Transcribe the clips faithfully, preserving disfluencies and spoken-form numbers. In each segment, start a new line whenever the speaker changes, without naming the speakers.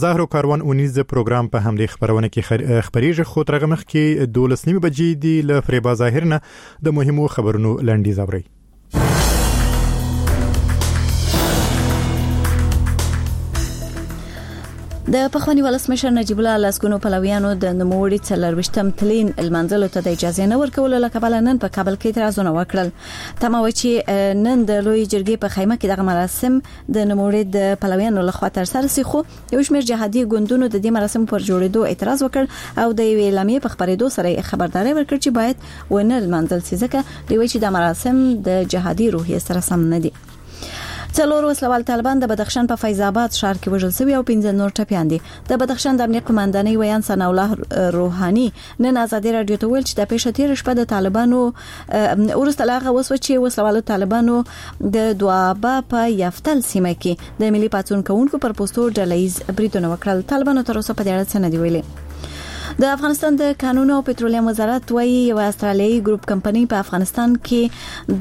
زهرو کاروان اونیز پروګرام په همدې خبرونه کې خبريږي خو ترغه مخ کې دولس نیمه بجې دی ل فریبا ظاهرنه د مهمو خبرونو لنډی زوري.
د پخوانی ولسمشر نجیب الله لاسګونو پلویانو د نوموړي څلرويشتم تلین المنزل ته د اجازه نه ورکول لکه بل نن په کابل کې اعتراضونه وکړل. تمه و چې نن د لوی جرګې په خیمه کې دغه مراسم د نوموړي د پلویانو لخوا تر سره سي خو یو شمېر جهادي ګوندونو د دې مراسم پر جوړېدو اعتراض وکړ او د اعلامیې په خبرېدو سره خبرداري ورکړ چې باید ونه المنزل سي ځکه دوی چې د مراسم د جهادي روحیه سره سم نه دي. څلور وسلوال طالبان د بدخشان په فیض آباد ښار کې وژل شوی او پنځه نور ټپيان دي. د بدخشان د امنیت قومندانۍ ویان ثنا الله روحاني نن ازادي رادیو ته ویل چې د پیښه تیر شپه د طالبانو ورسته لاغه وسو چې وسلوال طالبانو د دوابه په یفتل سیمه کې د ملي پاتون کونکو پر پوسټو ډلېز بریټونه وکړل. طالبانو تر اوسه په دې اړه څه نه دی ویلي. د افغانستان د قانون او پټرولیم وزارت وايي یو استرالیایي ګروپ کمپنی په افغانستان کې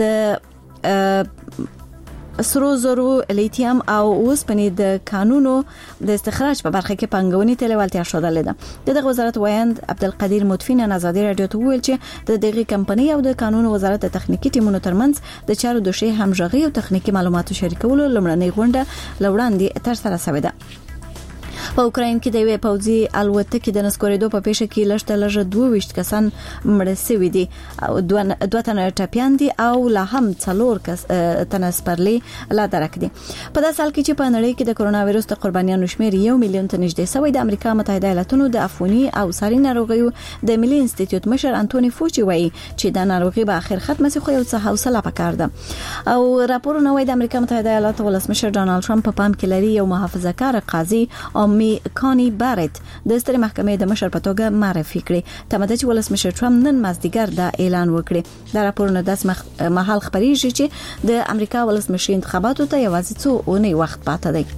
د سرو زرو لیتیم او اوسپنې د قانونو د استخراج په برخه کې پنګونی تلوالتیا شودلې ده. د وزارت وایند عبدالقدیر مدفین نظری رادیو ته ویل چې د دغه کمپنی او د قانونو وزارت د تخنیکی ټیمونو ترمنځ د چارو دوشي همغږي او تخنیکی معلوماتو شریکولو لمړنۍ غونډه لوړاندې تر سره شوې ده. په اوکراین کې د یوې پوځي الوتکې د نسکورېدو په پیښه کې لږ تر لږه دوه ویشت کسان مړه شوي دي او دوه تنه ټپيان دي او لا هم څلور کس تنه سپرلي لا درک دي. په داسې حال کې چې په نړۍ کې د کرونا وایرس د قربانیانو شمېر یو میلیون ته نږدې شوی د امریکا متحده ایالاتونو د عفوني او ساري ناروغیو د ملي انسټیټیوټ مشر انټونی فوچي وایي چې د ناروغي به اخر ختمه شي خو یو څه حوصله پکار ده او راپورونه وايي د امریکا متحده ایالاتو ولسمشر ډانلډ ټرمپ په پام کې لري یو محافظه‌کار قاضي او می کانی بارت د سترې محکمې د مشر په توګه معرفي کړي. تمه ده چې ولسمشر ټرمپ نن مازدیګر دا اعلان وکړي. دا راپورونه د مهال خبريږي چې د امریکا ولسمشر انتخاباتو ته یوازې څو اونۍ وخت پاتې دی.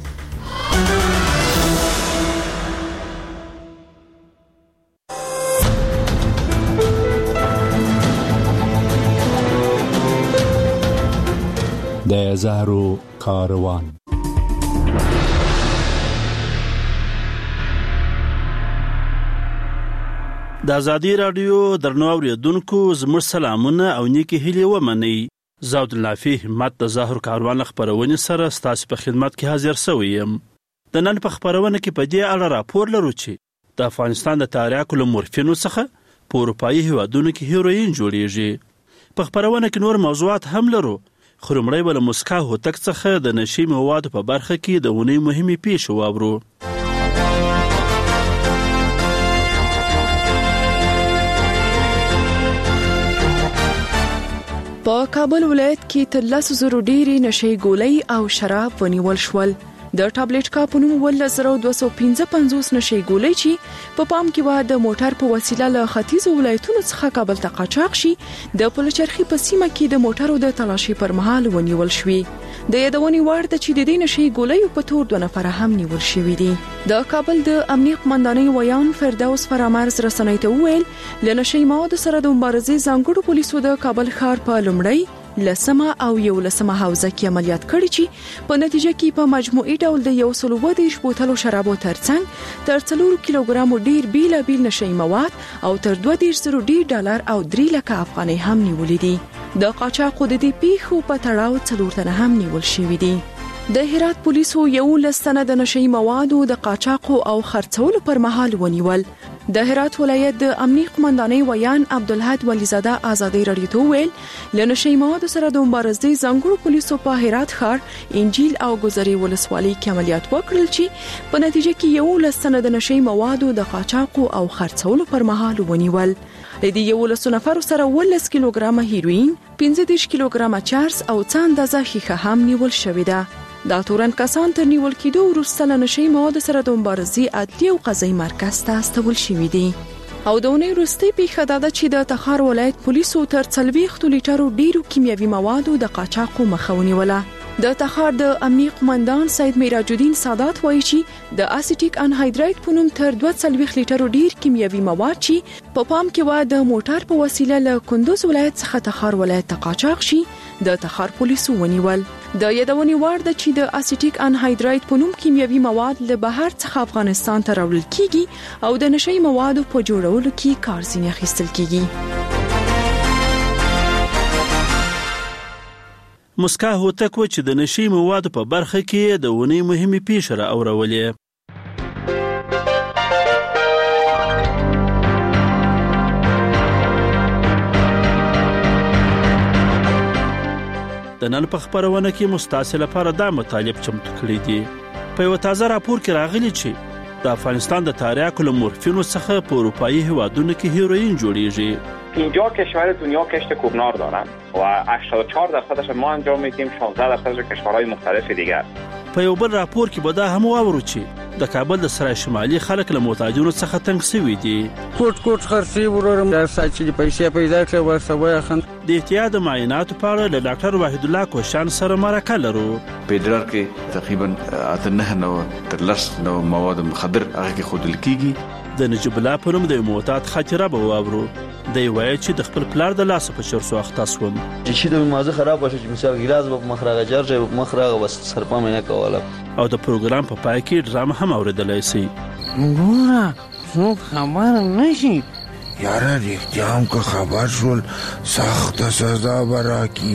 د زهرو کاروان
د ازادي رادیو درنو اوریدونکو زموږ سلامونه او نیکی هیلې ومنئ. زاود الله همت د زهرو کاروان خبرونه سره ستاسو په خدمت کې حاضر شوی یم. د نن په خبرونه کې په دې اړه راپور لرو چې د افغانستان د تاریاکو مورفینو څخه په اروپایي هیوادونو کې هیروین جوړیږي. په خبرونه کې نور موضوعات هم لرو خو لومړی به له مسکا هوتک څخه د نشي موادو په برخه کې د ونې مهمې پیښې واورو.
په کابل ولایت کې تر لس زرو ډېرې نشي ګولۍ او شراب ونیول شول. د ټابلیټ کا په نوم ول زرو دوه سوه پنځه پنځوس نشي ګولۍ چې په پام کې و د موټر په وسیله له ختیځ ولایتونو څخه کابل ته قاچاق شي د پلچرخي په سیمه کې د موټرو د تلاشي پر مهال ونیول شوی. د یادونې وړ ده چې د دې نشي ګولۍ په تور دوه نفر هم نیول شوی دي. د کابل د امنیت قومندانۍ ویان فردوس فرامرز رسنۍ ته ویل ل نشي مواد سره د مبارزې ځانګړو پولیسو د کابل ښار په لومړی لسمه او یو لسمه حوزه کې عملیات کړي چې په نتیجه کې په مجموعي ډول د یو سل اووه دېرش بوتلو شرابو ترڅنګ تر څلور کیلوګرامو ډیر بیلابیل نشي مواد او تر دوه دېرش زره ډیر ډالر او درې لکه افغانۍ هم نیولې دي. د قاچاقو د دې پیښو په تړاو څلور تنه هم نیول شوي دي. د هرات پولیسو یو لسنه د نشي موادو د قاچاقو او خرڅولو پر مهال ونیول. د هرات ولایت د امنیت قومندانۍ ویان عبدالحد ولیزاده ازادي رادیو ته ویل ل نشي موادو سره د مبارزې ځانګړو پولیسو په هرات ښار انجیل او ګذري ولسوالۍ کې عملیات وکړل چې په نتیجه کې یو لسنه د نشي موادو د قاچاقو او خرڅولو پر مهال ونیول. د دې یو لس نفر سره ولس کیلوګرام هیروین، پنځه دېرش کیلوګرام چارس او څه اندازه ښیښه هم نیول شوې ده. دا تورن کسان تر نیول کېدو وروسته له نشي مواد سره د مبارزې عدلي او قضایي مرکز ته استول شوي دي. او د اونۍ وروستۍ پیښه دا ده چې د تخار ولایت پولیسو تر څلوېښتو لیټرو ډیرو کیمیاوي موادو د قاچاقو مخه ونیوله. د تخار د امنیت قومندان سید میراج الدین سادات وایي چې د اسیټیک انهایدرایت په نوم تر دوه څلوېښت لیټرو ډیر کیمیاوي مواد چې په پام کې و د موټر په وسیله له کندوز ولایت څخه تخار ولایت ته قاچاق شي د تخار پولیسو ونیول. د یادونې وړ ده چې د اسیټیک انهایدرایت په نوم کیمیاوي مواد له بهر څخه افغانستان ته راوړل کیږي او د نشئی موادو په جوړولو کې کار ځینې اخیستل کیږي.
مسکا هوتک و چې د نشئی موادو په برخه کې د ونې مهمه پیښه را اورولې. د نن په خبرونه کې مستاسل لپاره دا مطالب چمتو کړی دي. په یو تازه راپور کې راغلی چې د افغانستان د تریاکو له مورفینو څخه په اروپایي هیوادونو کې هیروئین جوړیږي.
پنجاه کشور دنیا کشت کوکنار دارند و هشتاد و چهار درصدش ما انجام میدیم، شانزده درصدش کشورهای مختلف دیگر.
په یو بل راپور کې به دا هم واورو چې د کابل د سرای شمالي خلک له محتاجونو څخه تنګ شوي دي.
کوټ کوټ خرڅي ورورم دا ساتي پیسې پیدا کړي ورسوي خن
د احتیاط معاینات په اړه له ډاکټر وحید الله کوشان سره مرکه لرو.
په ادرار کې تقریبا اته نه نو تر لس نو مواد مخدر هغه کې خودل کیږي.
د نجیب الله په نوم د معتاد خاطره به واورو. د وایي چې د خپل پلار د لاس په چرسو اخته سوم
چې د مازه خراب شو چې مثال ګلاس په مخرغه جرجه په مخرغه بس سرپا مې نه کوله.
او د پروګرام په پای کې ډرامه هم اوریدلای شي.
ګوره څوک خبر نشي یاره رښتیا هم که خبر شول سخت سزا براکي.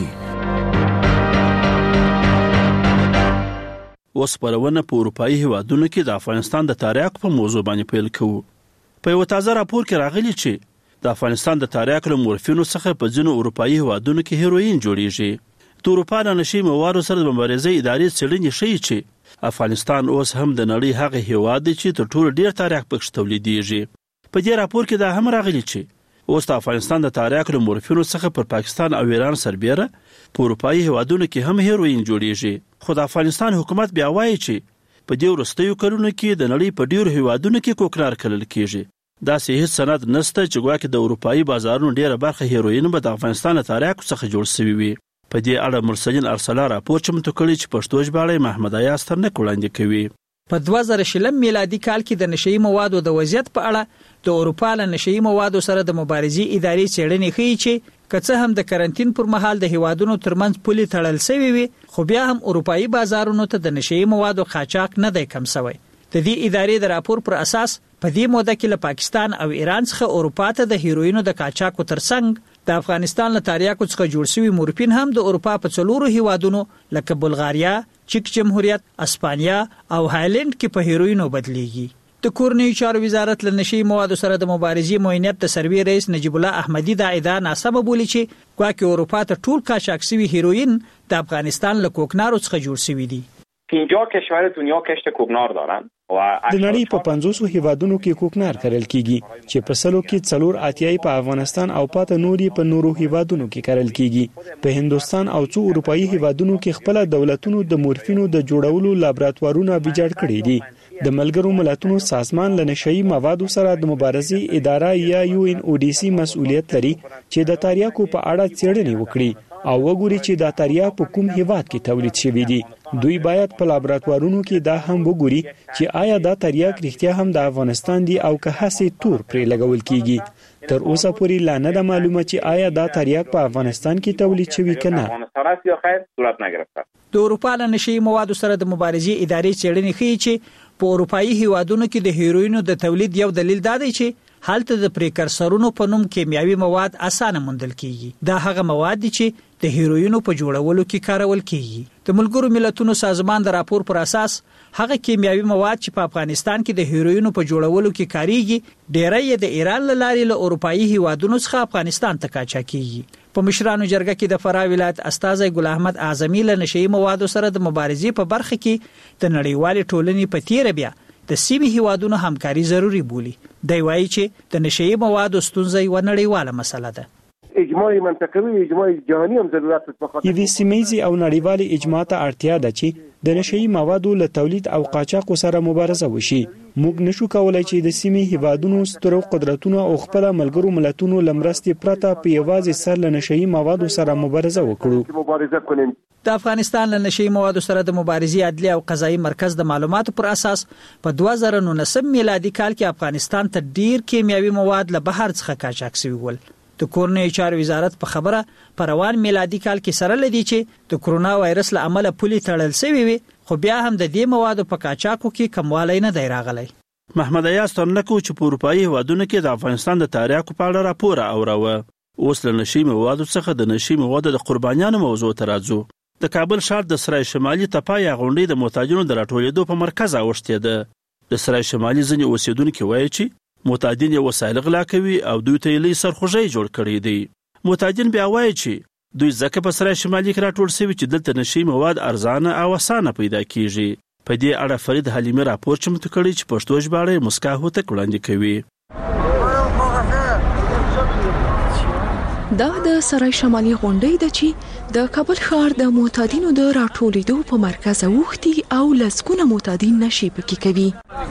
اوس پرونه په اروپایي هیوادونو کې د افغانستان د تریاکو په موضوع باندې پیل کوو. په یو تازه راپور کې راغلی چې د افغانستان د تریاکو له مورفینو څخه په ځینو اروپایي هیوادونو کې هیروئین جوړیږي. د اروپا د نشئی موادو سره د مبارزې ادارې څېړنې ښیي چې افغانستان اوس هم د نړۍ هغه هیواد دی چې تر ټولو ډیر تریاک پکې تولیدېږي. په دې راپور کې دا هم راغلی چې اوس د افغانستان د تریاکو له مورفینو څخه پر پاکستان او ایران سربیره په اروپایي هیوادونو کې هم هیروئین جوړیږي. خو د افغانستان حکومت بیا وایي چې په دې وروستیو کلونو کې د نړۍ په ډیرو هیوادونو کې کوکنار کرل کیږي. دا هیڅ سند نشته چې ګواکې د اروپایي بازارونو ډیره برخه هیروئین به د افغانستان له تریاکو څخه جوړ شوی وي. په دې اړه مرسلین ارسلا راپور چمتو کړی چې پښتو ژباړه محمد ایاز ترنک وړاندې کوي.
په دوه زره شلم میلادي کال کې د نشئی موادو د وضعیت په اړه د اروپا له نشئی موادو سره د مبارزې ادارې څېړنې ښیي چې که څه هم د کرنټین پر مهال د هیوادونو ترمنځ پولې تړل شوی وي خو بیا هم اروپایي بازارونو ته د نشئی موادو قاچاق نه دی کم شوی. د دې ادارې د راپور پر اساس په دې موده کې له پاکستان او ایران څخه اروپا ته د هیروینو د قاچاقو ترڅنګ د افغانستان له تریاکو څخه جوړ شوی مورفین هم د اروپا په څلورو هیوادونو لکه بلغاریا، چک جمهوریت، اسپانیا او هالند کې په هیروینو بدلیږي. د کورنیو چارو وزارت له نشئی موادو سره د مبارزې معاونیت د سروي رئیس نجیب الله احمدی دا ادعا ناسمه بولي چې ګواکې اروپا ته ټول قاچاق شوی هیروین د افغانستان له کوکنارو څخه جوړ شوی دي.
پنجاه کشور دنیا کشت کوکنار دارند.
د نړۍ په پنځوسو هیوادونو کې کوکنار کرل کیږي چې په سلو کې څلور اتیای په افغانستان او پاته نوري په نورو هیوادونو کې کرل کیږي. په هندستان او څو اروپایي هیوادونو کې خپل دولتونو د مورفینو د جوړولو لابراتوارونه ویجاړ کړي دي. د ملګرو ملتونو سازمان له نشئی موادو سره د مبارزې اداره یا یو ان او ډي سي مسؤلیت لري چې د تریاکو په اړه څېړنې وکړي او وګوري چې دا تریاک په کوم هیواد کې تولید شوی دی. دوی باید په لابراتوارونو کې دا هم وګوري چې آیا دا تریاک رښتیا هم د افغانستان دی او که هڅې تور پرې لګول کیږي. تر اوسه پورې لا نه ده معلومه چې آیا دا تریاک په افغانستان کې تولید شوی کنه.
د اروپا له نشئی موادو سره د مبارزې ادارې څېړنې ښیي چې په اروپایي هیوادونو کې د هیروینو د تولید یو دلیل دا دی چې هلته د پریکرسرونو په نوم کیمیاوي مواد اسانه موندل کیږي. دا هغه مواد دي چې د هیروینو په جوړولو کې کارول کیږي. د ملګرو ملتونو سازمان د راپور پر اساس هغه کیمیاوي مواد چې په افغانستان کې د هیروینو په جوړولو کې کاریږي ډیری د ایران له لارې له اروپایي هیوادونو څخه افغانستان ته قاچاق کیږي. په مشرانو جرګه کې د فراه ولایت استاذ ګل احمد اعظمي له نشئی موادو سره د مبارزې په برخه کې د نړیوال ټولنې په تیر بیا د سیمې هیوادونو همکاري ضروری بولي. دی وایي چې د نشئی موادو ستونزه یو نړیواله مسله ده.
اجماعي منطقوي اجماعي جهاني هم ضرورت په
یوه سیمایي او نړیوال اجماع ته اړتیا ده چې د نشئی موادو له تولید او قاچاق سره مبارزه وشي. موږ نشو کولای چې د سیمې هیوادونو سترو قدرتونو او خپل ملګرو ملتونو لمرستي پرته په یوازې سر له نشئی موادو سره مبارزه وکړو.
د افغانستان له نشئی موادو سره د مبارزې عدلي او قضایي مرکز د معلوماتو پر اساس په دوه زره نولس میلادي کال کې افغانستان ته ډیر کیمیاوي مواد له بهر څخه قاچاق شوي ول. د کورنۍ چارو وزارت په خبره په روان میلادي کال کې سره لدی چې د کرونا وایرس له امله پولي تړل شوی وي خو بیا هم د دې موادو په قاچاقو کې کموالی نه دی راغلی.
محمد ایاز تنلکو چې په اروپایي هیوادونو کې د افغانستان د تاریخو په اړه راپور اوروه. اوس له نشي موادو څخه د نشي موادو د قربانیانو موضوع ته راځو. د کابل ښار د سرای شمالي تپه یا غونډۍ د معتادینو د راټولېدو په مرکز اوښتې ده. د سرای شمالي ځینې اوسیدونکي وایي چې معتادین یې وسایل غلا کوي او دوی ته یې لوی سرخوږی جوړ کړی دی. معتادین بیا وایي چې دوی ځکه په سرای شمالي کې راټول شوي چې دلته نشي مواد ارزانه او اسانه پیدا کیږي. په دې اړه فرید حلیمي راپور چمتو کړی چې پښتو ژباړه یې مسکا هوتک وړاندې کوي.
دا د سرای شمالي غونډۍ ده چې د کابل ښار د معتادینو د راټولېدو په مرکز اوښتي او لسګونه معتادین نشي پکې کوي.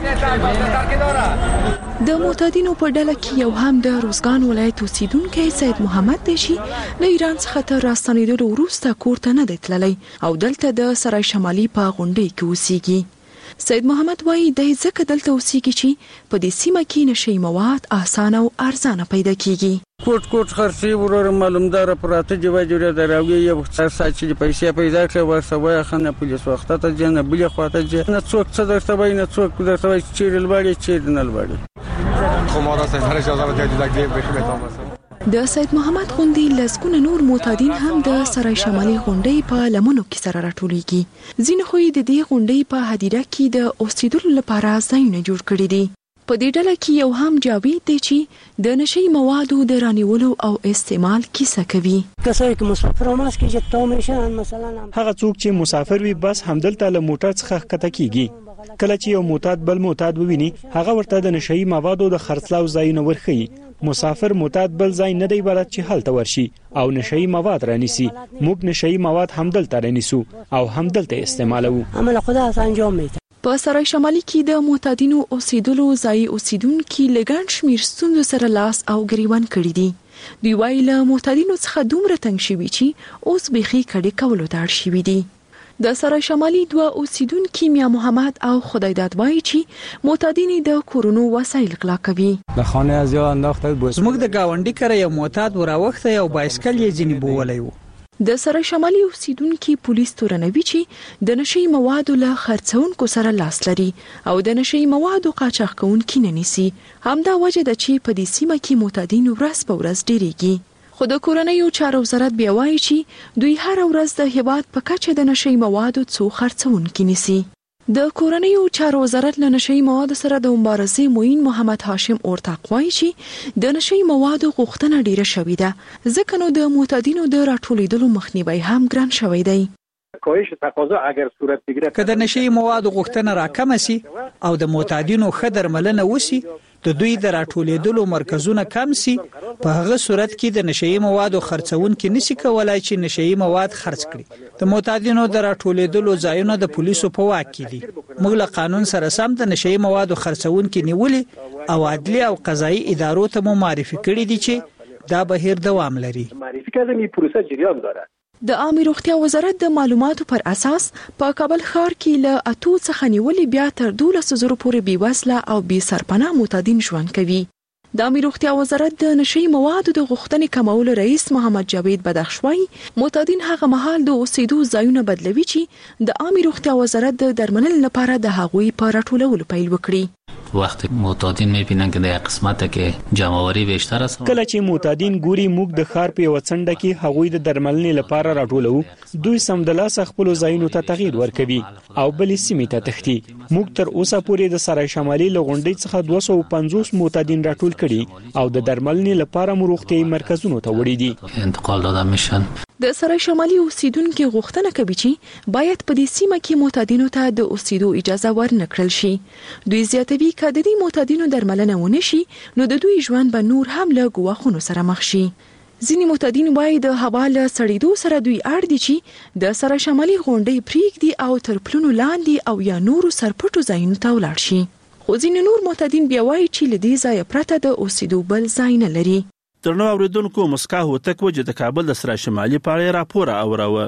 د معتادینو په ډله کې یو هم د روزګان ولایت اوسیدونکی سید محمد دی چې له ایران څخه تر راستنېدلو وروسته کور ته نه دی تللی او دلته د سرای شمالي په غونډۍ کې اوسیږي. سید محمد وایي دی ځکه دلته اوسیږي چې په دې سیمه کې نشي مواد اسانه او ارزانه پیدا کیږي.
کوټ کوټ خرڅي ورور معلومدار پراته جوه جوړه دراوی یو څه چې پیسې پیدا کړي ورسوي خنه پولیس وخت ته جن بل خواته جن نه څوک څه درته وای نه څوک درته وای چې لباړي چې نه لباړي خو ما راځي هر څه زما ته د دې به خدمت.
د سید محمد غوندې لسګونه نور معتادین هم د سرای شمالي غونډۍ په لمنو کې سره راټولېږي. ځینې خو د دې غونډۍ په هدیره کې د اوسېدلو لپاره ځایونه جوړ کړي دي. په دې ډله کې یو هم جاوید دی چې د نشي موادو د رانیولو او استعمال کیسه کوي.
کسایی که مسافر هم هست که جتا میشن مثلا
هغه څوک چې مسافر وي بس همدلته له موټر څخه ښکته کیږي. کله چې یو معتاد بل معتاد وویني هغه ورته د نشي موادو د خرڅلاو ځایونه ورښيي. مسافر معتاد بل ځای نه دی بلد چې هلته ورشي او نشي مواد رانیسي. موږ نشي مواد همدلته رانیسو او همدلته استعمالوو.
عمل خدا از انجام میده.
په سرای شمالي کې د معتادینو اوسېدلو ځای اوسیدونکي لګڼ شمیر ستونزو سره لاس او ګریوان کړي دي. دوی وایي له معتادینو څخه دومره تنګ شوي چې اوس بیخي کډې کولو ته اړ شوي دي. د سرای شمالي دوه اوسیدونکي میا محمد او خدایداد وایي چې معتادین د کورونو وسایل غلا کوي.
د خانه از یو انداخته
زموږ د گاونډي کړه یو معتاد وراوخته یو بایسکل یې ځینې بوولی و.
د سرای شمالي اوسیدونکي پولیس تورنوي چې د نشي موادو له خرڅونکو سره لاس لري او د نشي موادو قاچاق کوونکي نه نیسي. همدا وجه ده چې په دې سیمه کې معتادین ورځ په ورځ ډیریږي. خو د کورنیو چارو وزارت بیا وایي چې دوی هر ورځ د هیواد په کچه د نشي موادو څو خرڅونکي نیسي. د کورنیو چارو وزارت له نشي موادو سره د مبارزې موین محمد هاشم اورتاق وایي چې د نشي موادو غوښتنه ډیره شوې ده ځکه نو د معتادینو د راټولېدلو مخنیوي هم ګران شوی دی.
کاهش تقاضا اگر صورت بگیره
که د نشي موادو غوښتنه راکمه سي او د معتادینو ښه درملنه وسي د دوی د راټولېدلو مرکزونه کم سي په هغه صورت کې د نشي موادو خرڅونکي نشي کولای چې نشي مواد خرڅ کړي. د معتادینو د راټولېدلو ځایونه د پولیسو په واک کې دي. موږ له قانون سره سم د نشي موادو خرڅونکي نیولې او عدلي او قضایي ادارو ته مو معرفي کړي دي چې دا بهیر دوام لري.
معرفي کردن این پروسه جریان داره.
د عامه روغتیا وزارت د معلوماتو پر اساس په کابل ښار کې له اتو څخه نیولې بیا تر دولس زره پورې بې وسله او بې سرپناه معتادین ژوند کوي. د عامه روغتیا وزارت د نشي موادو د غوښتنې کمولو رئیس محمد جاوید بدخشوي معتادین هغه مهال د اوسېدو ځایونه بدلوي چې د عامه روغتیا وزارت د درملنې لپاره د هغوی په راټولولو پیل وکړي.
وقتی معتادین میبینن که در قسمت که جمعواری بیشتر است
کله چې معتادین ګوري موږ د ښار په یو څنډه کې هغوی د درملنې لپاره راټولو دوی سمدلاسه خپل ځایونو ته تغییر ورکوي او بلې سیمې ته تښتي. موږ تر اوسه پورې د سرای شمالي له غونډۍ څخه دوه سوه پنځوس معتادین راټول کړي او د درملنې لپاره مو روغتیايي مرکزونو ته وړي دي.
انتقال داده میشن.
د سرای شمالي اوسیدونکو غوښتنه کوي چې باید په دې سیمه کې معتادینو ته د اوسېدو اجازه ورنکړل شي. دوی زیاتوي چې د دې معتادینو درملنه ونه شي نو د دوی ژوند به نور هم له ګواښونو سره مخ شي. ځینې معتادین وایي د هوا له سړېدو سره دوی اړ دي چې د سرای شمالي غونډۍ پرېږدي او تر پلونو لاندې او یا نورو سرپټو ځایونو ته ولاړ شي. خو ځینې نور معتادین بیا وایي چې له دې ځایه پرته د اوسېدو بل ځای نه لري.
درنو اوریدونکو مسکا هوتک و چې د کابل د سرای شمالي په اړه راپور اوروه.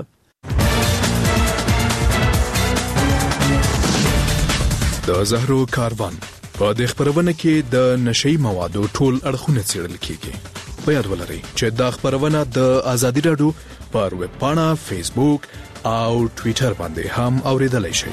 د زهرو کاروان په دې خبرونه کې د نشي موادو ټول اړخونه څېړل کیږي. په یاد ولرئ چې دا خبرونه د ازادي رادیو پر ویب پاڼه، فیسبوک او ټوئیټر باندې هم اوریدلای شئ.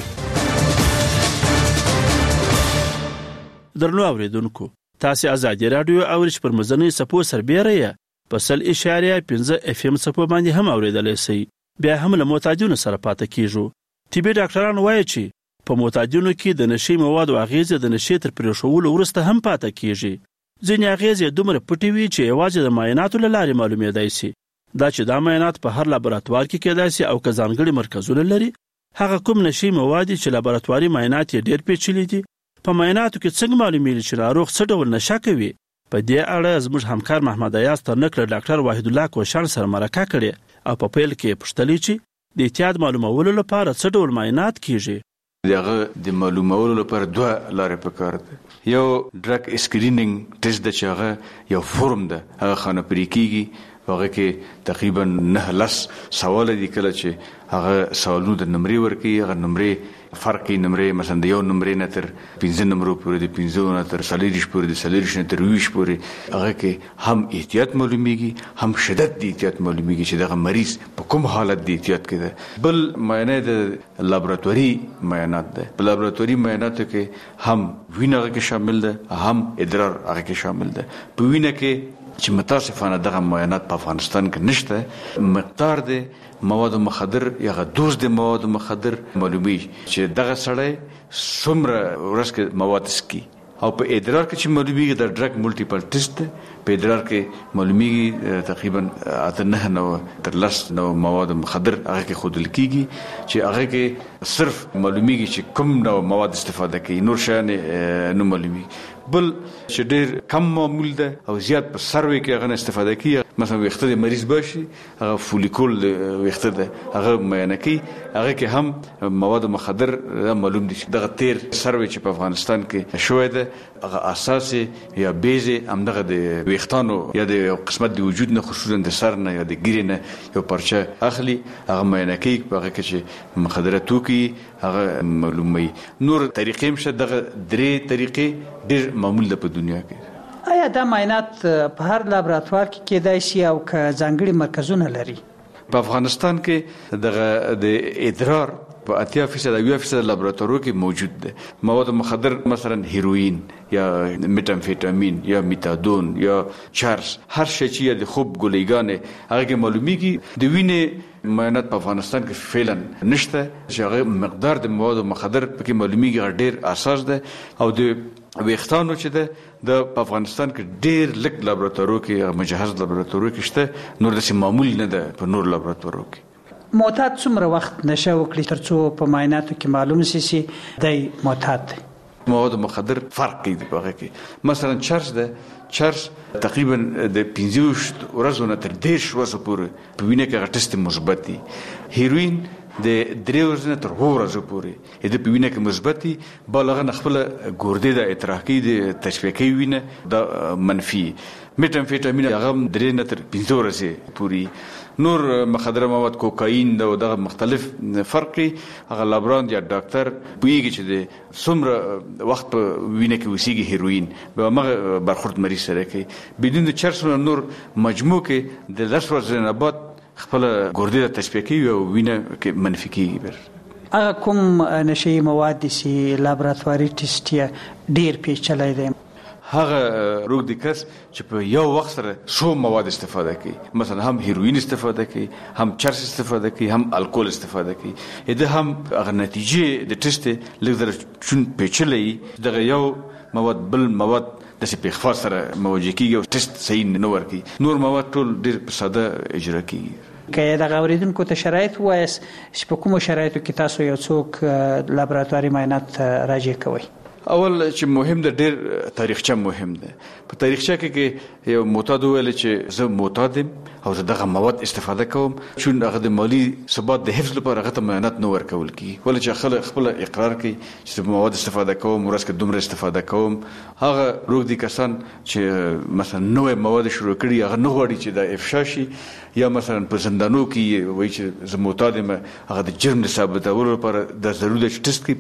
درنو اوریدونکو، تاسو ازادي رادیو او رچ پر مزنی سپو سربېره په سل اشاریه پنځه اف ام سپو باندې هم اوریدلای شئ. بیا هم له معتادینو سره پاتې کیږو. طبي ډاکټران وایي چې په معتادینو کې د نشي موادو اغیزه د نشي تر پرېښولو وروسته هم پاتې کیږي. ځینې اغیزې دومره پټې وي چې یوازې د معایناتو له لارې معلومېدای شي. دا چې دا معاینات په هر لابراتوار کې کېدای شي او که ځانګړي مرکزونه لري. هغه کوم نشي مواد چې لابراتواري معاینات یې ډېر پیچلي دي، په معایناتو کې څنګه معلومیږي چې ناروغ څه ډول نشه کوي؟ په دې اړه زموږ همکار محمد ایاز ترنک له ډاکټر وحید الله کوشان سره مرکه کړې او په پیل کې پوښتلې چې د احتیاط معلومولو لپاره څه ډول معاینات کیږي.
دغه د معلومولو لپاره دوه لارې پکار دي. یو ډرګ اسکرینینګ ټیسټ د چاغه یو فورم ده، هغه خانه پرې کیږي. هغه کې تقریبا نه لس سوال دي. کله چې هغه سوالونو د نمرې ورکي، هغه نمرې فرقي نمرې، مثلا د یو نمرې نه تر پنځه نمرو پورې، د پنځه نه تر څلوېښت پورې، د څلوېښت نه تر ویشت پورې، هغه کې هم احتیاط معلومیږي، هم شدت د احتیاط معلومیږي چې دغه مریض په کوم حالت د احتیاط کې ده. بل معاینه د لابراتواري معاینات ده. په لابراتواري معایناتو کې هم وینه کې شامل ده، هم ادرار هغه کې شامل ده. په وینه کې چې متاسفانه دغه معاینات په افغانستان کې نشته، مقدار د مواد مخدر یا دوز د مواد مخدر معلومي چې دغه سړی څومره ورځ کې مواد سکي. او په ادرار کې چې معلومیږي د ډرګ ملټیپل ټیسټ، په ادرار کې معلومیږي تقریبا اته نه نو تر لس نو مواد مخدر هغه کې خودل کیږي چې هغه کې صرف معلومیږي چې کوم نو مواد استفاده کوي، نور شان نه معلومیږي. بل چې ډېر کم معمول ده او زیات په سروي کې هغه استفاده کوي. مثلا ویښته د مریض باشي، هغه فولیکول ویښته ده، هغه معاینه کوي، هغه کې هم مواد مخدر معلوم دي. دغه تیر سروي چې په افغانستان کې شوی ده، هغه اساس یا بیز هم دغه د ویښتانو یا د قسمت د وجود نه، خصوصا د سر نه یا د ګیرې نه یو پرچه اخلي، هغه معاینه کوي، په هغه کې چې مخدره توکي هغه معلوموي. نور طریقې مشه دغه درې طریقې ډېر معمول ده په دنیا کې.
آیا دا معاینات په هر لابراتوار کې کېدای شي او که ځانګړي مرکزونه لري؟
په افغانستان کې دغه د ادرار په اتیا فیصد اویا فیصد لابراتوارو کې موجود ده. مواد مخدر مثلا هیروین یا میتامفیتامین یا میتادون یا چرس، هر شی چې د خوب ګولیګانې هغه کې معلومیږي. د وینې معاینات په افغانستان کې فعلا نشته چې هغه مقدار د مواد مخدر پکې معلومیږي، ډېر اساس ده. او د ویښتانو چې ده د په افغانستان کې ډېر لږ لابراتوارو کې مجهز لابراتوارو کې شته، نور داسې معمول نه ده په نور لابراتوارو کې.
معتاد څومره وخت نشه وکړي ترڅو په معایناتو کې معلوم شي چې دی معتاد دی؟
مواد مخدر فرق کوي په هغه کې. مثلا چرس ده، چرس تقریبا د پنځه ورځو نه تر دېرش ورځو پورې په وینه کې هغه ټسټ مثبت دي. هیروین د درې ورځې نه تر اووه ورځو پورې د په وینه کې مثبت دي. بل هغه خپله ګردې د اطراح کوي، د تصفیه کوي وینه، دا منفي. میتامفیتامین هغه درې نه تر پنځه ورځې پورې. نور مخدره مواد کوکاین دا دغه مختلف فرق هغه لابران یا ډاکټر پوهیږي چې د څومره وخت په وینه کې وسیږي هیروین به هغه برخورد مریض سره کوي. بدون د چرس نور مجموع کې د لس ورځې نه بعد خپل ګردې د تصفیه کوي او وینه کې منفي کیږي.
هغه کوم نشي مواد چې لابراتواري ټیسټ یې ډیر پیچلی دی؟
هغه روغ دي کس چې په یو وخت سره څو مواد استفاده کوي، مثلا هم هیروین استفاده کوي، هم چرس استفاده کوي، هم الکول استفاده کوي. دا هم هغه نتیجې د ټیسټ لږ در چون پیچلې دغه یو مواد بل مواد د سي په خاص سره موجه کیږي او ټیسټ صحیح نه ورکي. نور مواد ټول ډېر ساده اجرا کیږي.
که د اوریدونکو ته شرایط وایس چې په کومو شرایطو کې تاسو یو څوک لابراتواري معاینات راجع کوئ؟
اول چې مهم ده ډېر تاریخچه مهم ده. په تاریخچه کې یو معتاد ویل چې زه معتاد یم او زه دغه مواد استفاده کوم، چون هغه د مالی ثبات د حفظ لپاره هغه ته معاینات نه ورکول کیږي. ولې چې خلک خپل اقرار کوي چې مواد استفاده کوم، ورځ کې دومره استفاده کوم. هغه روغ دي کسان چې مثلا نوې مواد شروع کړي هغه نه غواړي چې د افشا شي، یا مثلا په زندانو کې وایي چې زه معتاد یم، هغه د جرم د ثابتولو لپاره د ضروري ټیسټ کوي.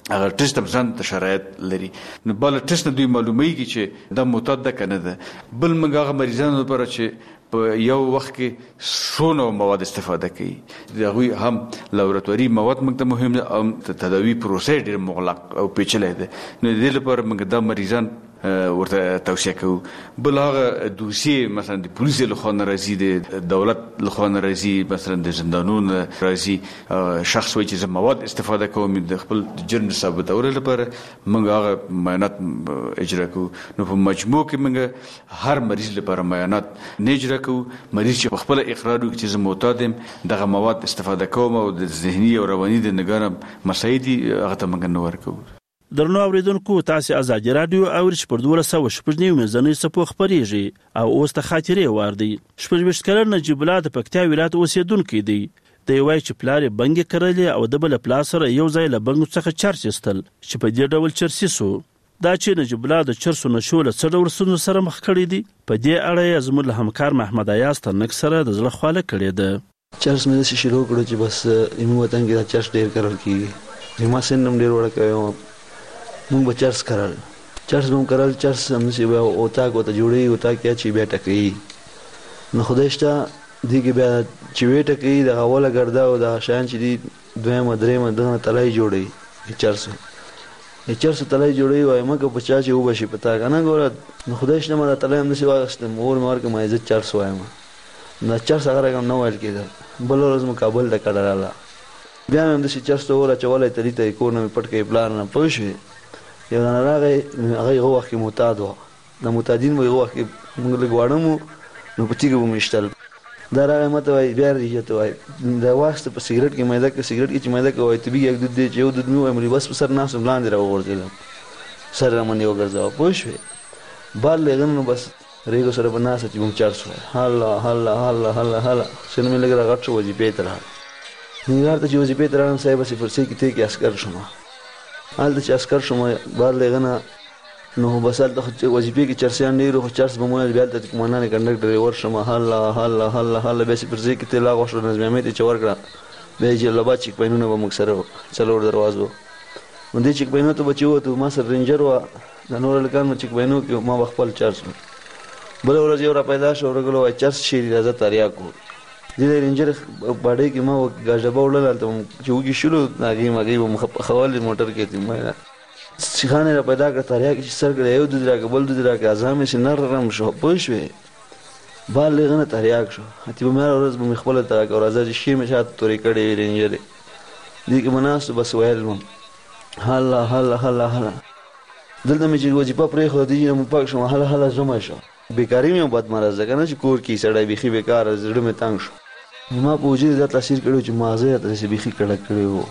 هغه ټیسټ هم ځان ته شرایط لري. نو بل ټیسټ نه دوی معلومیږي چې دا معتاد ده کنه ده. بل موږ هغه مریضانو لپاره چې په یو وخت کې څونه مواد استفاده کوي د هغوی هم لابراتواري مواد موږ ته مهم دي او تداوی پروسه ډېر مغلق او پیچلی ده. نو د دې لپاره موږ دا مریضان ورته توصیه کوو. بل هغه دوسیې مثلا د پولیسو لخوا نه راځي، د دولت لخوا نه راځي، مثلا د زندانونو راځي، شخص وایي چې زه مواد استفاده کوم د خپل جرم ثابتولو لپاره موږ هغه معاینات اجرا کوو. نو په مجموع کې موږ هر مریض لپاره معاینات نه اجرا کوو. مریض چې په خپل اقرار وکړي چې زه معتاد یم، دغه مواد استفاده کوم او د ذهني او رواني د نګاره مسایل دي هغه ته موږ نه ورکوو.
درنو اوریدونکو، تاسو آزادي رادیو اورئ چې پر دوه سوه شپږ نوي مزنۍ څپو خپرېږي او اوس ته خاطرې وار دی. شپږ ویشت کلن نجیب الله د پکتیا ولایت اوسېدونکی دی. دی وایي چې پلار یې بنګې کرلې او د بل پلار سره یو ځای له بنګو څخه چرس ایستل چې په دې ډول چرسي سو. دا چې نجیب الله د چرسو نشو له څه ډول ستونزو سره مخ کړی دی، په دې اړه یې زموږ له همکار محمد ایاز ترنک سره د زړه خواله کړې ده.
چرس مې داسې شروع کړو چې بس زموږ وطن کې دا چرس ډېر کرل کېږي. زما سن هم ډېر وړوکی وم، مونږ به چرس کرل چرس به هم کرل. چرس همداسې بیا اتاق ورته جوړوي، اتاق کې اچوي، بیا ټکوي. نو خدای شته دې کې بیا چې ویې ټکوي دغه اوله ګرده او دغه شیان چې دي دویمه درېیمه دغه تلای جوړوي چرسو چرسو تلای جوړوي. وایي مکه په چا چې وبشي په تا که نه ګوره. نو خدای شته ما دا تلای همداسې واخېستم، مور مې ورکړه ما زه چرس وایم. دا چرس هغه رقم نه ویل کېده. بله ورځ مو کابل ته کډه راغله، بیا مې همداسې چرس ته ور اچولی، تلي ته یې کور نه مې پټ کړی پلار نه. پوه شوې؟ یو دانه راغی، هغه هغه وخت کې معتاد وه. د معتادین به هغه وخت کې موږ لږ واړه وو، نو په تیږه به مو ایشتل. دا راغی ما ته وایي بیا رجه ته وایي دا واخېسته په سګرټ کې میده که سګرټ کې چې میده که وایي طبي یک دود دی چې یو دود مې ووایم بس په سر ناست وم، لاندې را وغورځېدم، سر را باندې وګرځوه. پوه شوې؟ بال له هغه نو بس ریګو سره به ناسته چې به م چرس وایي. هله هله هله هله هله سن مې لږ را غټ شو، وظیفې ته راغلم. ننګرهار ته چې وظیفې ته راغلم صاحب هسې فرسۍ کې تی کې عسکر شوم. هلته چې عسکر شوم بار له هغه نه نو بس هلته وظیفې کې چرسیان ډېر وو، خو چرس به مو ویل. بیا هلته قومندان کنډکټر یې ورشم، هله هله هله هله بیا چې پر ځای کې تېل اغوښتل، نظم احمد یې چې ورکړه. بیا یې جلال آباد چیک پاینونه به موږ سره وو، څلور دروازو. نو دې چیک پاینو ته به چې ووتو، ما سره رینجر وه، د نور هلکان به چیک پاینو کې ما به خپل چرس وو. بله ورځ یو را پیدا شو، ورغلو وایي چرس شیري راځه تریاک وو. دې د رینجر باډۍ کې ما ګاز ډبه وړله، هلته چې وږي شولو هغې هغې به مو پخولې موټر کې. سیخان یې را پیدا کړه تریاک چې سر کړه، یو دود راکړه بل دود راکړه، اعضام یې چې نرم شو. پوه شوې؟ بال له هغه نه تریاک شو. اتې به مې هره ورځ به مې خپله ته راکړه، راځه چې شیر مې شاته تورې کړې وې رینجرې. دې کې به ناست بس ویل وم هله هله هله هله. دلته مې چې وظیفه پرېښوده دې نه مو پاک شوم، هله هله زما شو. بېکاري مې هم بد مرض ده که نه چې کور کې سړی بیخي بېکاره، زړه مې تنګ شو. ما په وجود دا تاثیر کړی چې ماغزه یې داسې بیخي کړک کړی وو.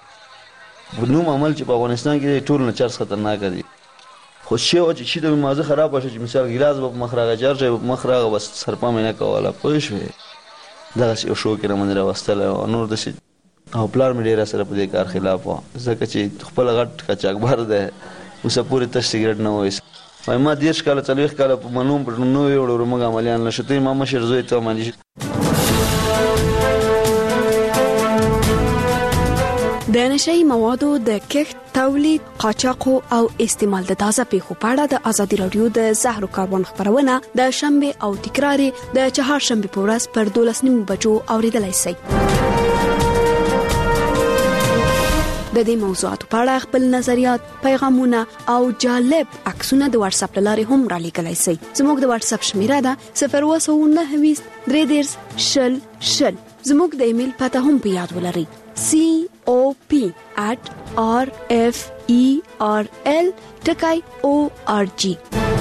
نوم عمل چې په افغانستان کې ټول نه چرس خطرناک دی، خو شی و چې شي د ماغزه خراب شي، چې مثال ګیلاس به په مخ راغی، چرس به په مخ راغی، بس سرپا مې نه کوله. پوه شوې؟ دغسې یو شوق یې رامنځ راوستلی و. نور داسې او پلار مې ډېر سره په دې کار خلاف وه، ځکه چې خپله غټ قاچاقبر دی، اوسه پورې تش سګرټ نه وایست. وایي ما دېرش کاله څلوېښت کاله په منوم په نوی وړو موږ عملیان نه شو. ته ما مشر زوی ته عملي
د نشئی موادو د کښت، تولید، قاچاق او استعمال د تازه پیښو په اړه د ازادي رادیو د زهرو کاروان خبرونه د شنبه او تکرار د چهارشنبه په ورځ پر دولس نیمو بجو اوریدلای شئ. د دې موضوعاتو په اړه خپل نظریات، پیغامونه او جالب عکسونه د واتس اپ لارې هم را لیږلی شئ. زموږ د واتس اپ شمیره ده صفر اووه سوه نهه ویشت درې دېرش شل شل. زموږ د ایمیل پته هم په یاد ولرئ: سی او پی at r f e r l ټکی او ار جی.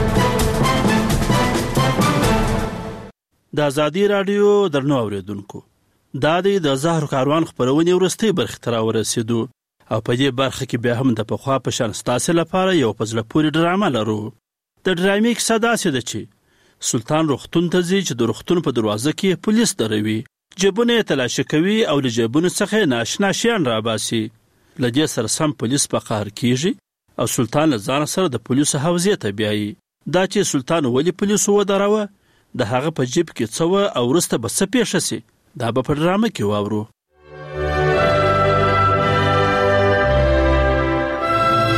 د ازادي رادیو درنو اوریدونکو، دا د زهرو کاروان خبرونه ورستۍ برخه تر ورسېدو او په دې برخه کې به هم د پخوا په شان ستاسو لپاره یو پزله پوری ډرامه لرو. د ډرامې کیسه داسې ده چې سلطان روغتون ته ځي چې د روغتون په دروازه کې پولیس دروي، جیبونه یې تلاشه کوي او له جیبونو څخه ناشنا شیان راباسي. له دې سره سم پولیس په قهر کیږي او سلطان له ځان سره د پولیسو حوزې ته بیایي. دا چې سلطان ولې پولیسو ودروه، د هغه په جیب کې څه وه او وروسته به څه پیښه سي، دا به په ډرامه کې واورو.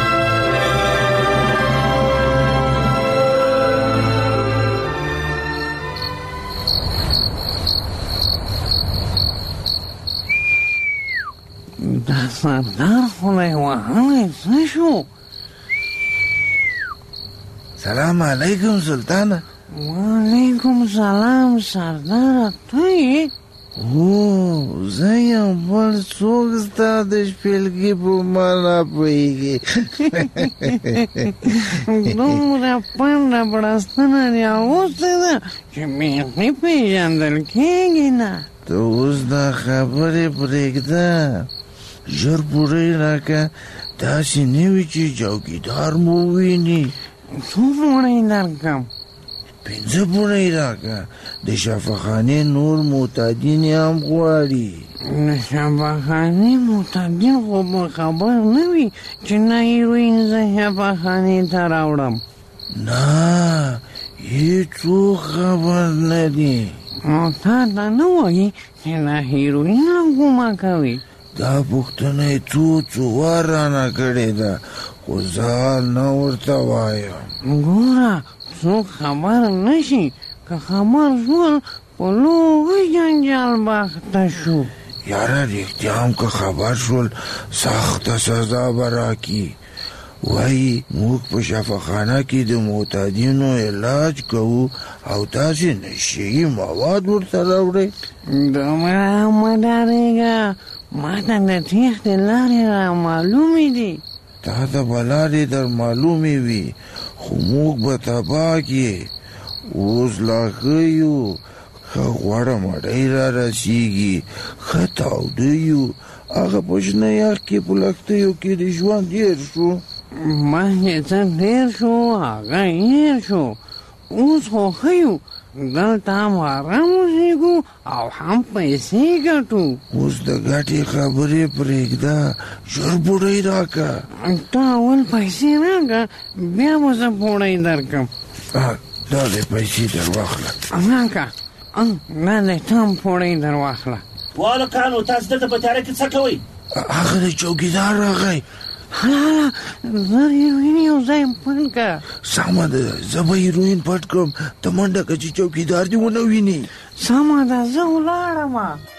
سردار خدای وهلی څه شو؟
سلام علیکم سلطانه.
وعلیکم سلام سردار، ته یې؟
او زه یم، بل څوک ستا د شپېلګي په معنا پوهېږي؟
دومره پنډه بړستنه دې اغوستې ده چې بیخي پېژندل کېږي نه.
ته اوس دا خبرې پرېږده، ژر پوره راکه، داسې نه وي چې چوکیدار مو وویني.
څو پوړۍ درکړم؟
پنځه پوړۍ راکه، د شفاخانې نور معتادین هم غواړي.
د شفاخانې معتادین خو به خبر نه وي چې نه هیروین زه شفاخانې ته راوړم.
نه، هېڅوک خبر نه دي.
او تا ته نه وایي چې دا هیروین له کومه کوي؟
دا پوښتنه یې څو څو وار رانه کړې ده، خو زه نه ورته وایم.
ګوره څوک خبر نه شي، که خبر شول په لوی جنجال به اخته شو.
یاره رښتیا هم که خبر شول سخته سزا به راکړي. وایي موږ په شفاخانه کې د معتادینو علاج کوو او تاسې نشهیي مواد ورته راوړئ.
دومره مه ډارېږه، ما ته د تېښتې لارې را معلومې دي.
تا ته به لارې در معلومې وي، خو موږ به تباه کړې. اوس لا ښه یو، ښه غوړه مړۍ را رسېږي، ښه تاوده یو. هغه په شنه یخ کې په لښتیو کې د ژوند هېر شو.
مخکې څه تېر شو هغه هېر شو، اوس خو ښه یو، دلته هم آرام اوسېږو او هم پیسې ګټو.
اوس د ګټې خبرې پرېږده، ژر پوړۍ راکه.
ته اول پیسې راکه، بیا به زه پوړۍ درکړم.
دا دې پیسې در واخله.
راکه، دا دې ته هم پوړۍ در واخله.
والکانو تاسو دلته په تیاره کې څه کوئ؟
هغه د چوکیدار راغی.
هله هله، زر هیروین یو ځای پټ کړه.
سمه ده، زه به هیروین پټ کړم، ته منډه کړه چې چوکیدار دې ونه ویني.
سمه ده، زه ولاړم.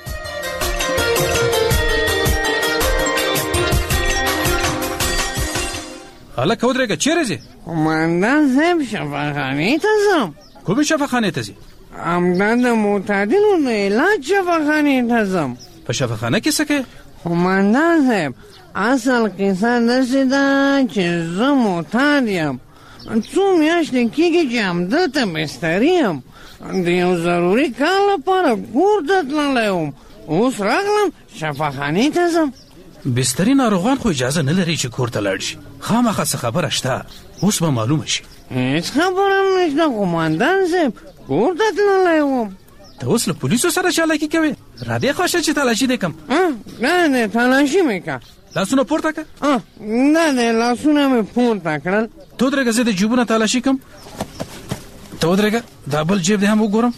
هلکه ودرېږه، چیرې ځې؟
قومندان صاحب شفاخانې ته ځم.
کومې شفاخانې ته ځې؟
همدا د معتادینو د علاج شفاخانې ته ځم.
په شفاخانه کې څه کوې؟
قومندان صاحب، اصل قصه داسې ده چې زه معتاد یم. څو میاشتې کېږي چې همدلته بستري یم. د یو ضروري کار لپاره کور ته تللی وم، اوس راغلم شفاخانې ته ځم.
بستري ناروغان خو اجازه نه لري چې کور ته لاړ شي. خامخا څه خبره شته، اوس به معلومه شي.
هېڅ خبره نشته قومندان صاحب، کور ته تللی وم.
ته اوس له پولیسو سره چالاکي کوې؟ را دې خوښه چې تلاشي دې کړم.
نه نه، تلاشي مې کړه.
لاسونه پورته کړه.
نه نه، لاسونه مې پورته کړل.
ته ودرېږه، زه د جیبونه تلاشي کړم. ته ودرېږه، دا بل جیب دې هم وګورم.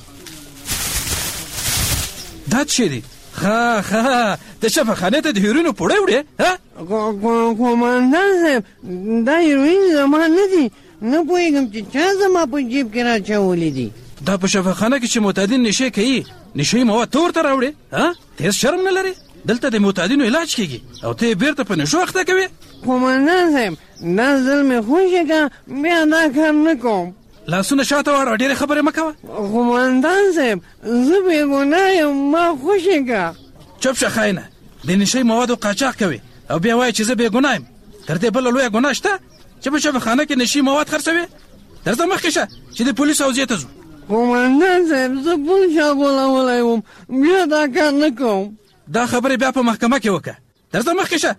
دا څه دی؟ ښه ښه، د شفاخانې ته د هیروینو پوړۍ وړې؟
قومندان صاحب، دا هیروین زما نه دي، نه پوهېږم چې چا زما په جیب کې راچولي دي.
دا په شفاخانه کې چې معتادین نشې کوي، نشهیي مواد ته ورته راوړې؟ ته هېڅ شرم نه لرې؟ دلته د معتادینو علاج کېږي او ته یې بېرته په نشو اخته کوې؟
قومندان صاحب، دا ځل مې خوښه کړه، بیا دا کار نه کوم.
لاسونه شاته واړوه، ډېرې خبرې مه کوه.
قومندان صاحب، زه بې ګناه یم، ما خوښه کړه.
چپ شه خاینه، د نشهیي موادو قاچاق کوې او بیا وایې چې زه بې ګناه یم. تر دې بله لویه ګناه شته چې په شفاخانه کې نشهیي مواد خرڅوې؟ درځه مخکې شه چې د پولیسو حوزې ته ځو.
قومندان صاحب، زه بل چا غولولی وم، بیا دا کار نه کوم.
دا خبرې بیا په محکمه کې وکړه. درځه مخکې شه.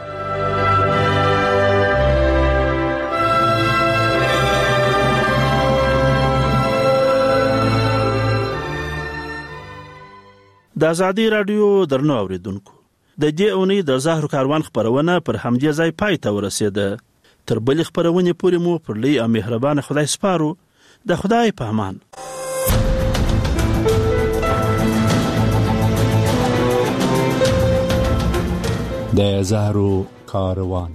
د ازادي رادیو درنو اوریدونکو، د دې اونۍ د زهرو کاروان خبرونه پر همدې ځای پای ته ورسېده. تر بلې خبرونې پورې مو پر لوی او مهربان خدای سپارو. د خدای په امان.
د زهرو کاروان.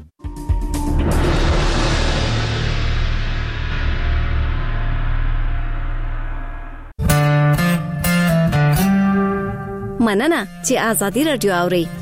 مننه چې ازادي رادیو اوري.